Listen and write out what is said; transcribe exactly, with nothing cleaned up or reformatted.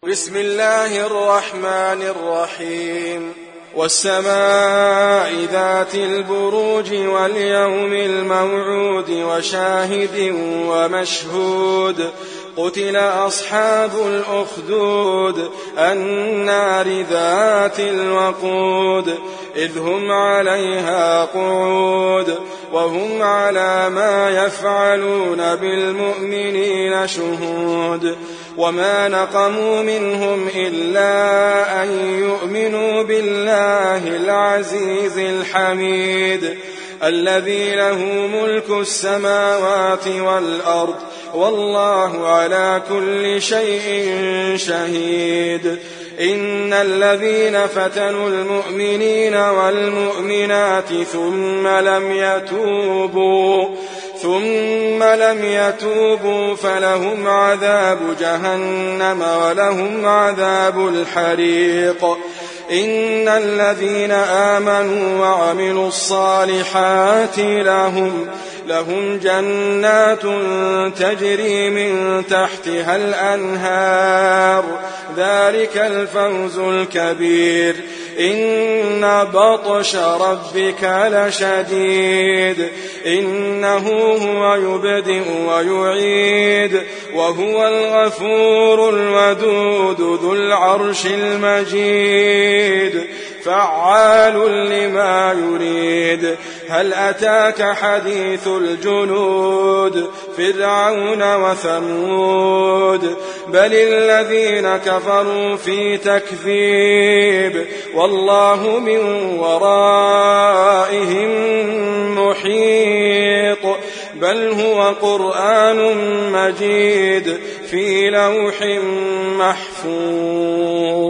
بسم الله الرحمن الرحيم والسماء ذات البروج واليوم الموعود وشاهد ومشهود قتل أصحاب الأخدود النار ذات الوقود إذ هم عليها قعود وهم على ما يفعلون بالمؤمنين شهود وما نقموا منهم إلا أن يؤمنوا بالله العزيز الحميد الذي له ملك السماوات والأرض والله على كل شيء شهيد إن الذين فتنوا المؤمنين والمؤمنات ثم لم يتوبوا ثم لم يتوبوا فلهم عذاب جهنم ولهم عذاب الحريق إن الذين آمنوا وعملوا الصالحات لهم لهم جنات تجري من تحتها الأنهار ذلك الفوز الكبير إن بطش ربك لشديد إنه هو يبدئ ويعيد وهو الغفور الودود ذو العرش المجيد فعال لما يريد هل أتاك حديث الجنود فرعون وثمود بل الذين كفروا في تكذيب والله من ورائهم محيط بل هو قرآن مجيد في لوح محفوظ.